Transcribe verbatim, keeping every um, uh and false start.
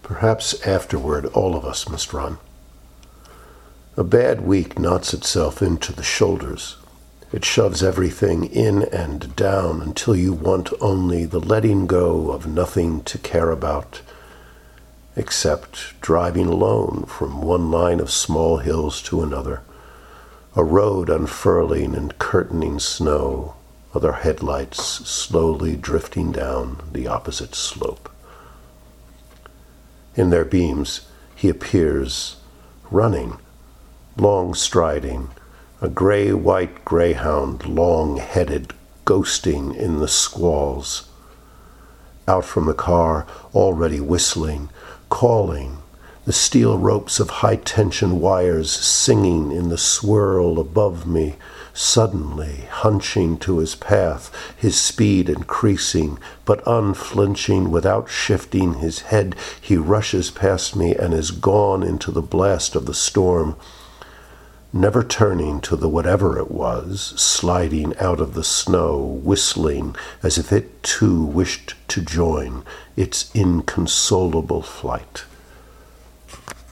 Perhaps afterward all of us must run. A bad week knots itself into the shoulders. It shoves everything in and down until you want only the letting go of nothing to care about, except driving alone from one line of small hills to another, a road unfurling and curtaining snow, other headlights slowly drifting down the opposite slope. In their beams he appears, running, long striding, a gray-white greyhound, long-headed, ghosting in the squalls. Out from the car, already whistling, calling, the steel ropes of high-tension wires singing in the swirl above me, suddenly hunching to his path, his speed increasing, but unflinching, without shifting his head, he rushes past me and is gone into the blast of the storm, never turning to the whatever it was, sliding out of the snow, whistling as if it too wished to join its inconsolable flight.